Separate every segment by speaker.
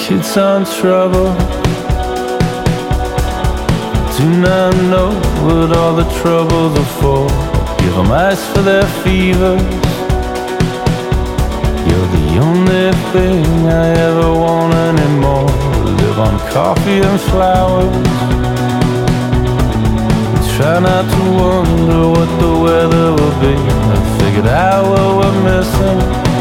Speaker 1: kids on trouble. Do not know what all the troubles are for. Give them ice for their fevers. You're the only thing I ever want anymore. Live on coffee and flowers. Try not to wonder what the weather will be. I figured out what we're missing.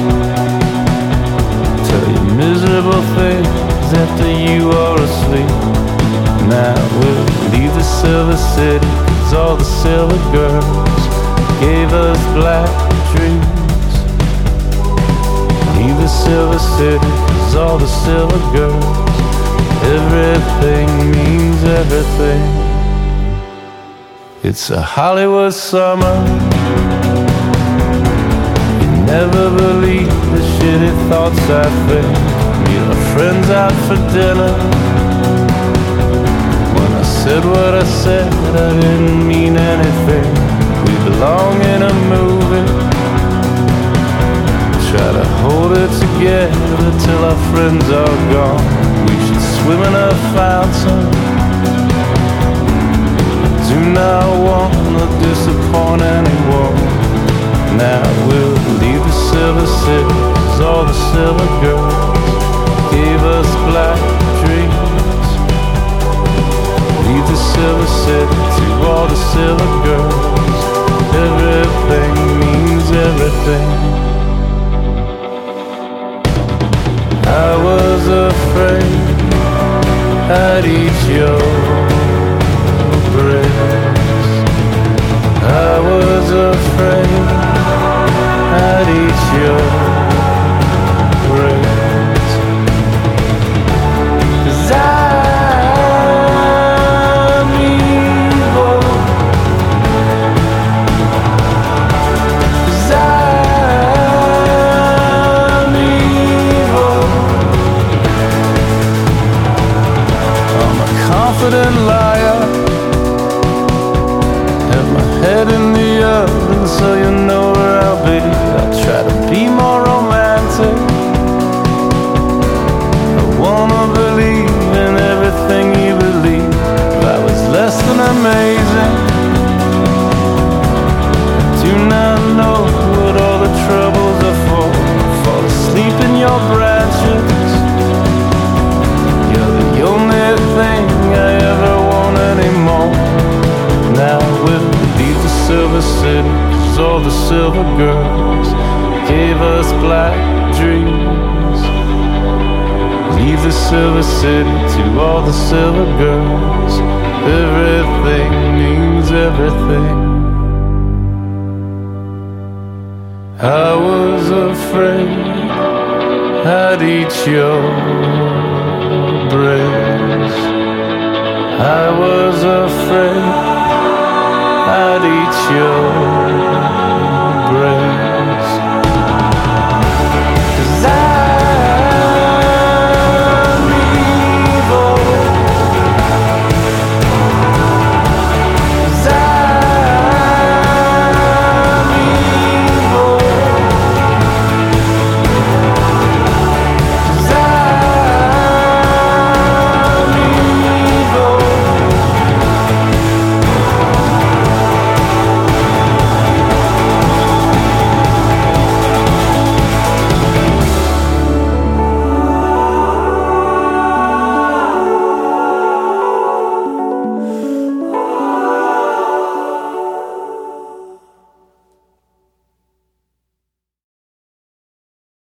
Speaker 1: Tell you miserable things after you are asleep. Now we'll leave the silver city, 'cause all the silver girls gave us black dreams. Leave the silver city, 'cause all the silver girls, everything means everything. It's a Hollywood summer. You never believe the shitty thoughts I think. Meet our friends out for dinner. When I said what I said, I didn't mean anything. We belong in a movie. Try to hold it together till our friends are gone. We should swim in a fountain. Do not want to disappoint anyone. Now we'll leave the silver city, 'cause all the silver girls gave us black dreams. Leave the silver city to all the silver girls. Everything means everything. I was afraid I'd eat your I was afraid I'd eat your brains. 'Cause I'm evil. 'Cause I'm evil. I'm a confident liar. Head in the oven so you know where I'll be. I'll try to be more romantic. I wanna believe in everything you believe. If I was less than amazing, I do not know what all the troubles are for. Fall asleep in your branches. You're the only thing I ever want anymore. Now we'll leave the silver city, 'cause all the silver girls gave us black dreams. Leave the silver city to all the silver girls. Everything means everything. I was afraid I'd eat your brains. I was afraid I'd eat your